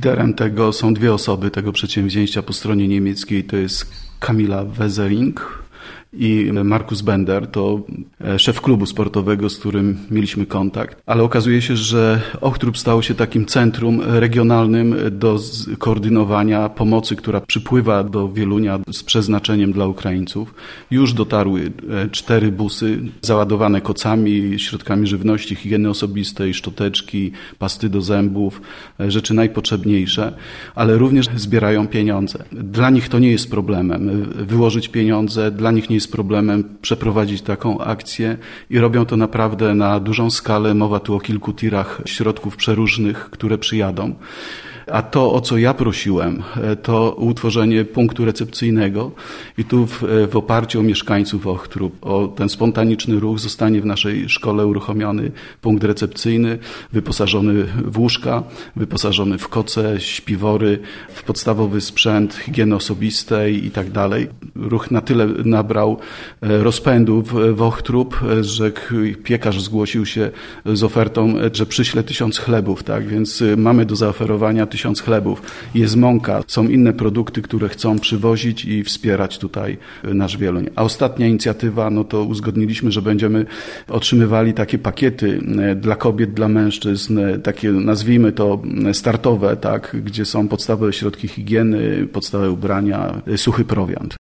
Liderem tego są dwie osoby tego przedsięwzięcia po stronie niemieckiej. To jest Kamila Wesering i Markus Bender, to szef klubu sportowego, z którym mieliśmy kontakt. Ale okazuje się, że Ochtrup stał się takim centrum regionalnym do koordynowania pomocy, która przypływa do Wielunia z przeznaczeniem dla Ukraińców. Już dotarły 4 busy załadowane kocami, środkami żywności, higieny osobistej, szczoteczki, pasty do zębów, rzeczy najpotrzebniejsze, ale również zbierają pieniądze. Dla nich to nie jest problemem wyłożyć pieniądze, dla nich nie jest problemem przeprowadzić taką akcję i robią to naprawdę na dużą skalę. Mowa tu o kilku tirach środków przeróżnych, które przyjadą. A to, o co ja prosiłem, to utworzenie punktu recepcyjnego i tu w oparciu o mieszkańców Ochtrup, o ten spontaniczny ruch zostanie w naszej szkole uruchomiony punkt recepcyjny, wyposażony w łóżka, wyposażony w koce, śpiwory, w podstawowy sprzęt higieny osobistej i tak dalej. Ruch na tyle nabrał rozpędu w Ochtrup, że piekarz zgłosił się z ofertą, że przyśle 1000 chlebów, tak? Więc mamy do zaoferowania 1000 chlebów. Jest mąka, są inne produkty, które chcą przywozić i wspierać tutaj nasz Wieluń. A ostatnia inicjatywa, no to uzgodniliśmy, że będziemy otrzymywali takie pakiety dla kobiet, dla mężczyzn, takie nazwijmy to startowe, tak? Gdzie są podstawowe środki higieny, podstawowe ubrania, suchy prowiant.